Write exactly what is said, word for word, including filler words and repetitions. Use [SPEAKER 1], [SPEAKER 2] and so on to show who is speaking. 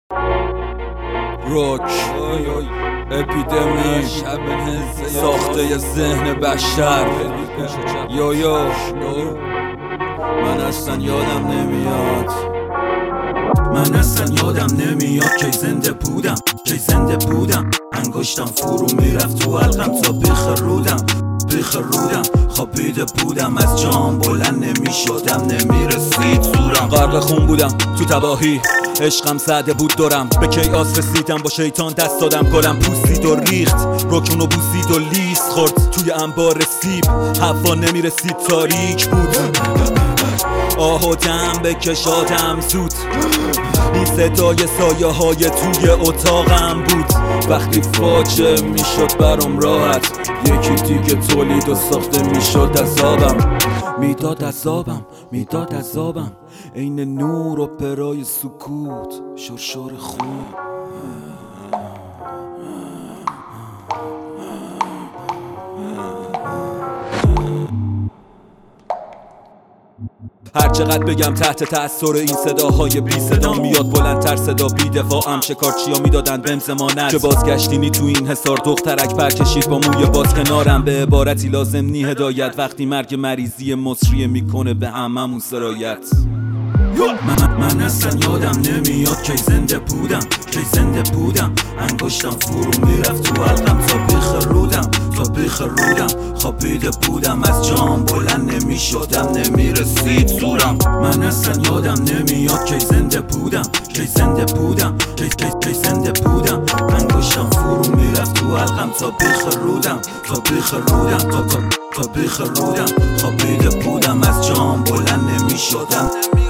[SPEAKER 1] روک اپیدمی ساخته ذهن بشر. یو یو من اصلا یادم نمیاد من اصلا یادم نمیاد کی زنده بودم کی زنده بودم انگشتم فرو میرفت تو حلقم تا بخرودم بخرودم خوابیده بودم از جام بلند نمیشدم نمیرسید زورم غرق خون بودم تو تباهی عشقم سعده بود دورم به کیاس رسیدم با شیطان دست دادم گلم پوسید و ریخت رکنو بوسید و لیس خورد توی انبار سیب هوا نمیرسید تاریک بود آه و دم بکشادم زود این صدای سایه های توی اتاقم بود وقتی فاجعه میشد برام راحت یکی دیگه تولید و ساخته میشد عذابم میداد عذابم میداد عذابم عین نور و پرای سکوت شرشور خون. هر چقدر بگم تحت تأثیر این صداهای بی صدا میاد بلندتر صدا بی دفاعم شکارچیا میدادن بهم ضمانت که بازگشتینی تو این حصار دخترک برکشید با موی باز کنارم به عبارتی لازم نی هدایت وقتی مرگ مریضی مصریه میکنه به هممون سرایت. من, من اصلا یادم نمیاد کی زنده بودم کی زنده بودم انگشتم فرو میرفت تو حلقم تا بخرودم تا بخرودم خوابیده بودم از جام بلند نمیشدم نمیرسید زورم. من اصلا یادم نمیاد کی زنده بودم کی زنده بودم کی, کی, کی زنده بودم انگشتم فرو میرفت تو حلقم تا بخرودم تا بخرودم تا, تا, تا بخرودم خوابیده بودم از جام بلند نمیشدم